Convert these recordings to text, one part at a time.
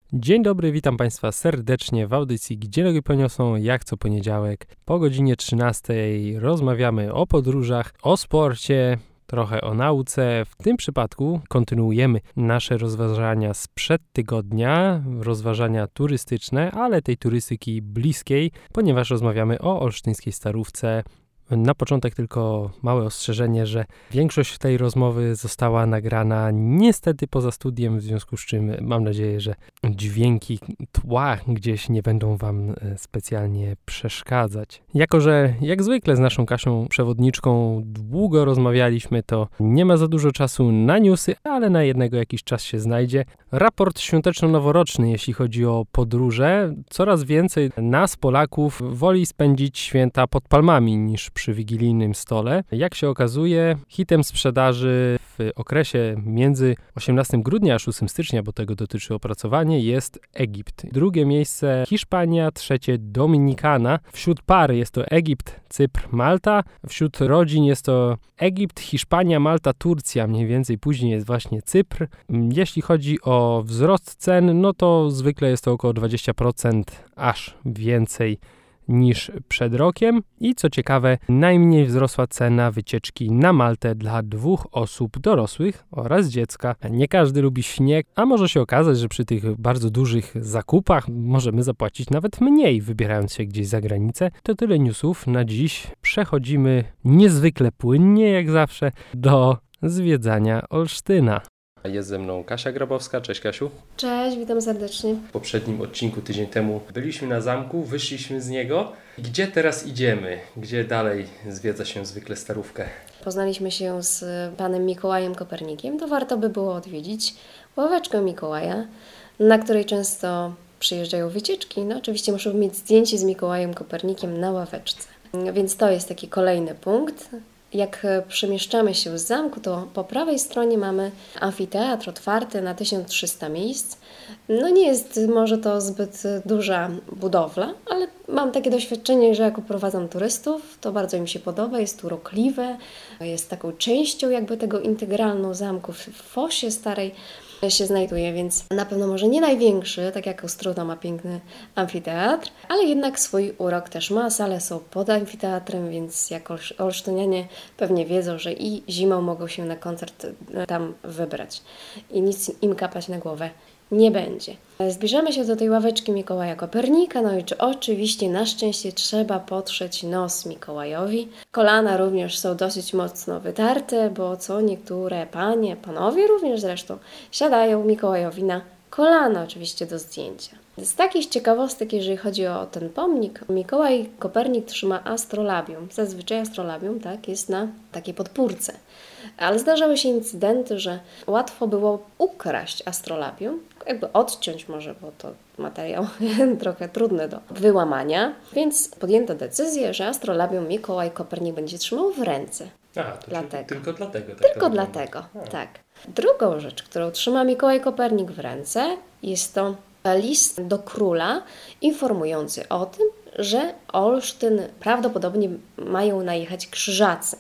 Dzień dobry, witam Państwa serdecznie w audycji Gdzie nogi poniosą, jak co poniedziałek. Po godzinie 13 rozmawiamy o podróżach, o sporcie, trochę o nauce. W tym przypadku kontynuujemy nasze rozważania sprzed tygodnia, rozważania turystyczne, ale tej turystyki bliskiej, ponieważ rozmawiamy o olsztyńskiej Starówce. Na początek tylko małe ostrzeżenie, że większość tej rozmowy została nagrana niestety poza studiem, w związku z czym mam nadzieję, że dźwięki tła gdzieś nie będą Wam specjalnie przeszkadzać. Jako że jak zwykle z naszą Kasią przewodniczką długo rozmawialiśmy, to nie ma za dużo czasu na newsy, ale na jednego jakiś czas się znajdzie. Raport świąteczno-noworoczny, jeśli chodzi o podróże. Coraz więcej nas, Polaków, woli spędzić święta pod palmami niż przy wigilijnym stole. Jak się okazuje, hitem sprzedaży w okresie między 18 grudnia a 6 stycznia, bo tego dotyczy opracowanie, jest Egipt. Drugie miejsce Hiszpania, trzecie Dominikana. Wśród pary jest to Egipt, Cypr, Malta. Wśród rodzin jest to Egipt, Hiszpania, Malta, Turcja. Mniej więcej później jest właśnie Cypr. Jeśli chodzi o wzrost cen, no to zwykle jest to około 20%, aż więcej niż przed rokiem. I co ciekawe, najmniej wzrosła cena wycieczki na Maltę dla 2 osób dorosłych oraz dziecka. Nie każdy lubi śnieg, a może się okazać, że przy tych bardzo dużych zakupach możemy zapłacić nawet mniej, wybierając się gdzieś za granicę. To tyle newsów na dziś. Przechodzimy niezwykle płynnie, jak zawsze, do zwiedzania Olsztyna. Jest ze mną Kasia Grabowska. Cześć, Kasiu. Cześć, witam serdecznie. W poprzednim odcinku, tydzień temu, byliśmy na zamku, wyszliśmy z niego. Gdzie teraz idziemy? Gdzie dalej zwiedza się zwykle Starówkę? Poznaliśmy się z panem Mikołajem Kopernikiem, to warto by było odwiedzić ławeczkę Mikołaja, na której często przyjeżdżają wycieczki. No oczywiście muszą mieć zdjęcie z Mikołajem Kopernikiem na ławeczce. Więc to jest taki kolejny punkt. Jak przemieszczamy się z zamku, to po prawej stronie mamy amfiteatr otwarty na 1300 miejsc. No nie jest może to zbyt duża budowla, ale mam takie doświadczenie, że jak uprowadzam turystów, to bardzo im się podoba, jest urokliwe, jest taką częścią jakby tego integralną zamku w fosie starej się znajduje, więc na pewno może nie największy, tak jak Ostróda ma piękny amfiteatr, ale jednak swój urok też ma. Sale są pod amfiteatrem, więc jak olsztynianie pewnie wiedzą, że i zimą mogą się na koncert tam wybrać i nic im kapać na głowę nie będzie. Zbliżamy się do tej ławeczki Mikołaja Kopernika, no i oczywiście na szczęście trzeba potrzeć nos Mikołajowi. Kolana również są dosyć mocno wytarte, bo co niektóre panie, panowie również zresztą, siadają Mikołajowi na kolana oczywiście do zdjęcia. Z takich ciekawostek, jeżeli chodzi o ten pomnik, Mikołaj Kopernik trzyma astrolabium. Zazwyczaj astrolabium jest na takiej podpórce. Ale zdarzały się incydenty, że łatwo było ukraść astrolabium, jakby odciąć może, bo to materiał trochę trudny do wyłamania, więc podjęto decyzję, że astrolabium Mikołaj Kopernik będzie trzymał w ręce. Aha, to dlatego. Tylko dlatego. Tylko dlatego, tak. Drugą rzecz, którą trzyma Mikołaj Kopernik w ręce, jest to list do króla informujący o tym, że Olsztyn prawdopodobnie mają najechać krzyżacy.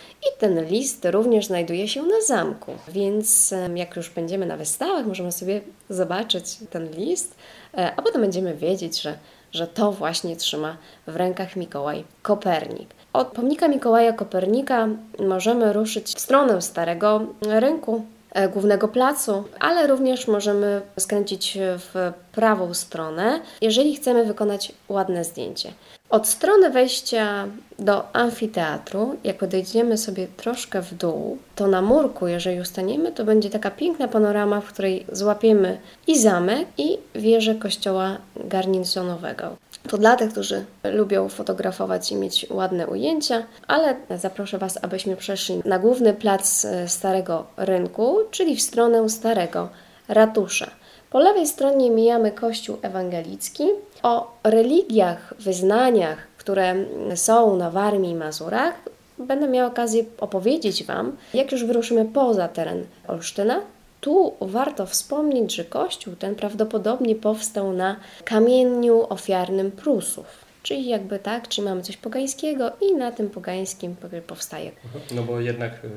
I ten list również znajduje się na zamku, więc jak już będziemy na wystawach, możemy sobie zobaczyć ten list, a potem będziemy wiedzieć, że to właśnie trzyma w rękach Mikołaj Kopernik. Od pomnika Mikołaja Kopernika możemy ruszyć w stronę Starego Rynku, głównego placu, ale również możemy skręcić w prawą stronę, jeżeli chcemy wykonać ładne zdjęcie. Od strony wejścia do amfiteatru, jak podejdziemy sobie troszkę w dół, to na murku, jeżeli ustaniemy, to będzie taka piękna panorama, w której złapiemy i zamek, i wieżę kościoła garnisonowego. To dla tych, którzy lubią fotografować i mieć ładne ujęcia, ale zaproszę Was, abyśmy przeszli na główny plac Starego Rynku, czyli w stronę Starego Ratusza. Po lewej stronie mijamy Kościół Ewangelicki. O religiach, wyznaniach, które są na Warmii i Mazurach, będę miała okazję opowiedzieć Wam, jak już wyruszymy poza teren Olsztyna. Tu warto wspomnieć, że kościół ten prawdopodobnie powstał na kamieniu ofiarnym Prusów. Czyli jakby czyli mamy coś pogańskiego i na tym pogańskim powstaje. No bo jednak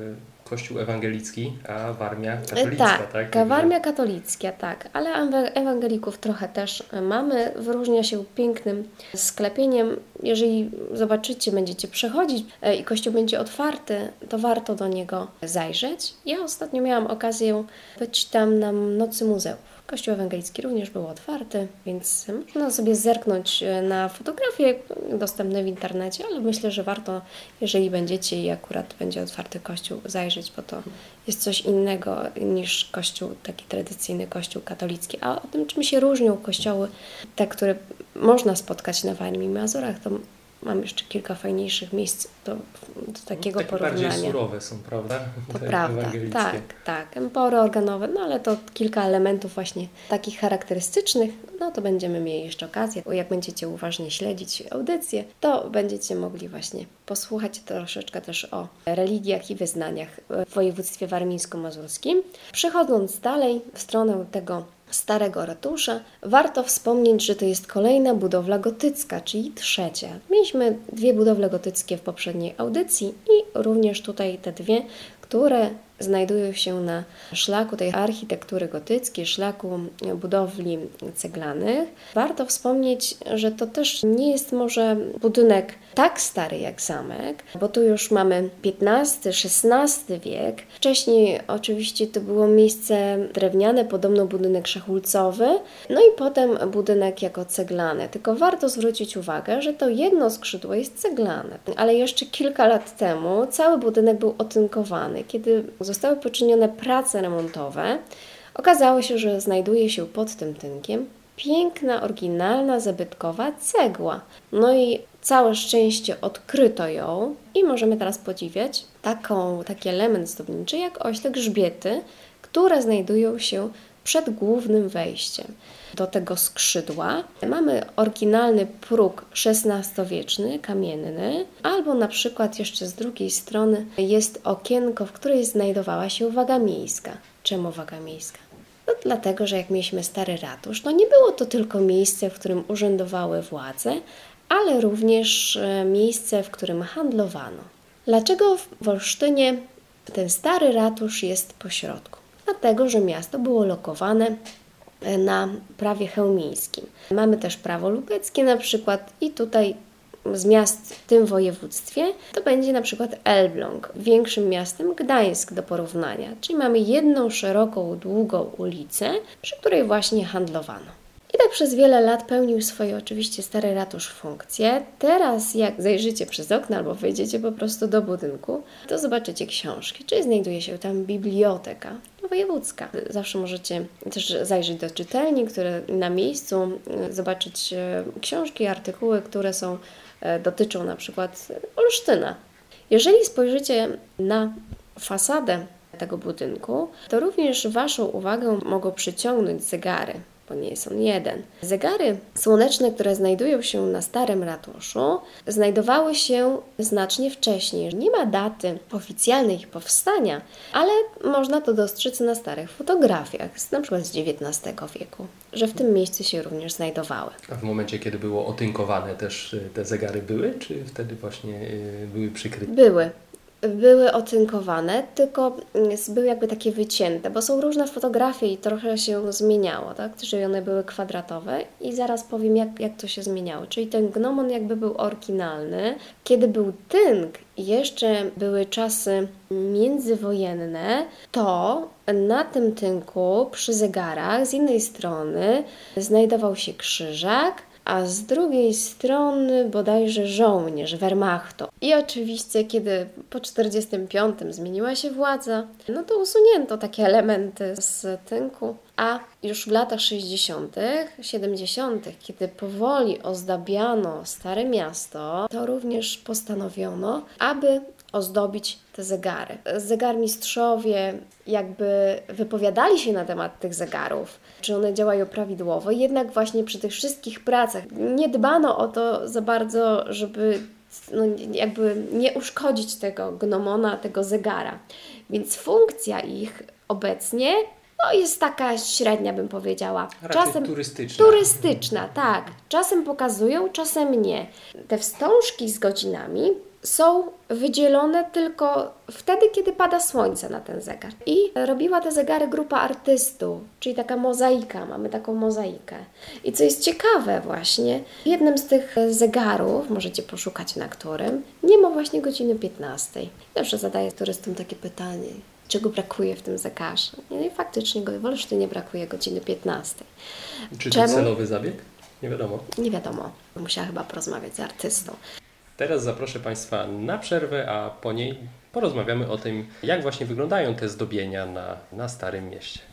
kościół ewangelicki, a Warmia katolicka, tak? Warmia katolicka, tak, ale ewangelików trochę też mamy. Wyróżnia się pięknym sklepieniem. Jeżeli zobaczycie, będziecie przechodzić i kościół będzie otwarty, to warto do niego zajrzeć. Ja ostatnio miałam okazję być tam na Nocy Muzeów. Kościół ewangelicki również był otwarty, więc można sobie zerknąć na fotografie dostępne w internecie, ale myślę, że warto, jeżeli będziecie i akurat będzie otwarty kościół, zajrzeć, bo to jest coś innego niż kościół, taki tradycyjny kościół katolicki. A o tym, czym się różnią kościoły, te, które można spotkać na Warmii i Mazurach, to mam jeszcze kilka fajniejszych miejsc do takiego takie porównania. Bardziej surowe są, prawda? To prawda, tak. Empory organowe, no ale to kilka elementów właśnie takich charakterystycznych, no to będziemy mieli jeszcze okazję, bo jak będziecie uważnie śledzić audycję, to będziecie mogli właśnie posłuchać troszeczkę też o religiach i wyznaniach w województwie warmińsko-mazurskim. Przechodząc dalej w stronę tego Starego Ratusza, warto wspomnieć, że to jest kolejna budowla gotycka, czyli trzecia. Mieliśmy 2 budowle gotyckie w poprzedniej audycji i również tutaj te 2, które znajdują się na szlaku tej architektury gotyckiej, szlaku budowli ceglanych. Warto wspomnieć, że to też nie jest może budynek tak stary jak zamek, bo tu już mamy XV-XVI wiek. Wcześniej oczywiście to było miejsce drewniane, podobno budynek szachulcowy, no i potem budynek jako ceglany. Tylko warto zwrócić uwagę, że to jedno skrzydło jest ceglane, ale jeszcze kilka lat temu cały budynek był otynkowany. Kiedy zostały poczynione prace remontowe, okazało się, że znajduje się pod tym tynkiem piękna, oryginalna, zabytkowa cegła. No i całe szczęście odkryto ją i możemy teraz podziwiać taki element zdobniczy jak ośle grzbiety, które znajdują się przed głównym wejściem do tego skrzydła. Mamy oryginalny próg XVI-wieczny, kamienny, albo na przykład jeszcze z drugiej strony jest okienko, w której znajdowała się waga miejska. Czemu waga miejska? No dlatego, że jak mieliśmy Stary Ratusz, to nie było to tylko miejsce, w którym urzędowały władze, ale również miejsce, w którym handlowano. Dlaczego w Olsztynie ten Stary Ratusz jest pośrodku? Dlatego, że miasto było lokowane na prawie chełmińskim. Mamy też prawo lubeckie na przykład i tutaj z miast w tym województwie to będzie na przykład Elbląg, większym miastem Gdańsk do porównania. Czyli mamy jedną szeroką, długą ulicę, przy której właśnie handlowano. I tak przez wiele lat pełnił swoje oczywiście Stary Ratusz funkcje. Teraz jak zajrzycie przez okno albo wejdziecie po prostu do budynku, to zobaczycie książki, czyli znajduje się tam biblioteka wojewódzka. Zawsze możecie też zajrzeć do czytelni, które na miejscu zobaczyć książki, artykuły, które dotyczą na przykład Olsztyna. Jeżeli spojrzycie na fasadę tego budynku, to również Waszą uwagę mogą przyciągnąć zegary, bo nie jest on jeden. Zegary słoneczne, które znajdują się na Starym Ratuszu, znajdowały się znacznie wcześniej. Nie ma daty oficjalnej ich powstania, ale można to dostrzec na starych fotografiach, na przykład z XIX wieku, że w tym miejscu się również znajdowały. A w momencie, kiedy było otynkowane, też te zegary były, czy wtedy właśnie były przykryte? Były otynkowane, tylko były jakby takie wycięte, bo są różne fotografie i trochę się zmieniało, tak? Czyli one były kwadratowe i zaraz powiem, jak to się zmieniało. Czyli ten gnomon jakby był oryginalny. Kiedy był tynk i jeszcze były czasy międzywojenne, to na tym tynku przy zegarach z jednej strony znajdował się krzyżak, a z drugiej strony bodajże żołnierz Wehrmachtu. I oczywiście, kiedy po 1945 zmieniła się władza, no to usunięto takie elementy z tynku, a już w latach 60., 70., kiedy powoli ozdabiano Stare Miasto, to również postanowiono, aby ozdobić te zegary. Zegarmistrzowie jakby wypowiadali się na temat tych zegarów, czy one działają prawidłowo, jednak właśnie przy tych wszystkich pracach nie dbano o to za bardzo, żeby jakby nie uszkodzić tego gnomona, tego zegara. Więc funkcja ich obecnie jest taka średnia, bym powiedziała. Czasem turystyczna. Turystyczna, tak. Czasem pokazują, czasem nie. Te wstążki z godzinami są wydzielone tylko wtedy, kiedy pada słońce na ten zegar. I robiła te zegary grupa artystów, czyli taka mozaika, mamy taką mozaikę. I co jest ciekawe właśnie, w jednym z tych zegarów, możecie poszukać na którym, nie ma właśnie godziny 15. Zawsze zadaję turystom takie pytanie, czego brakuje w tym zegarze. No i faktycznie w Olsztynie brakuje godziny 15. Czy to celowy zabieg? Nie wiadomo. Nie wiadomo. Musiała chyba porozmawiać z artystą. Teraz zaproszę Państwa na przerwę, a po niej porozmawiamy o tym, jak właśnie wyglądają te zdobienia na Starym Mieście.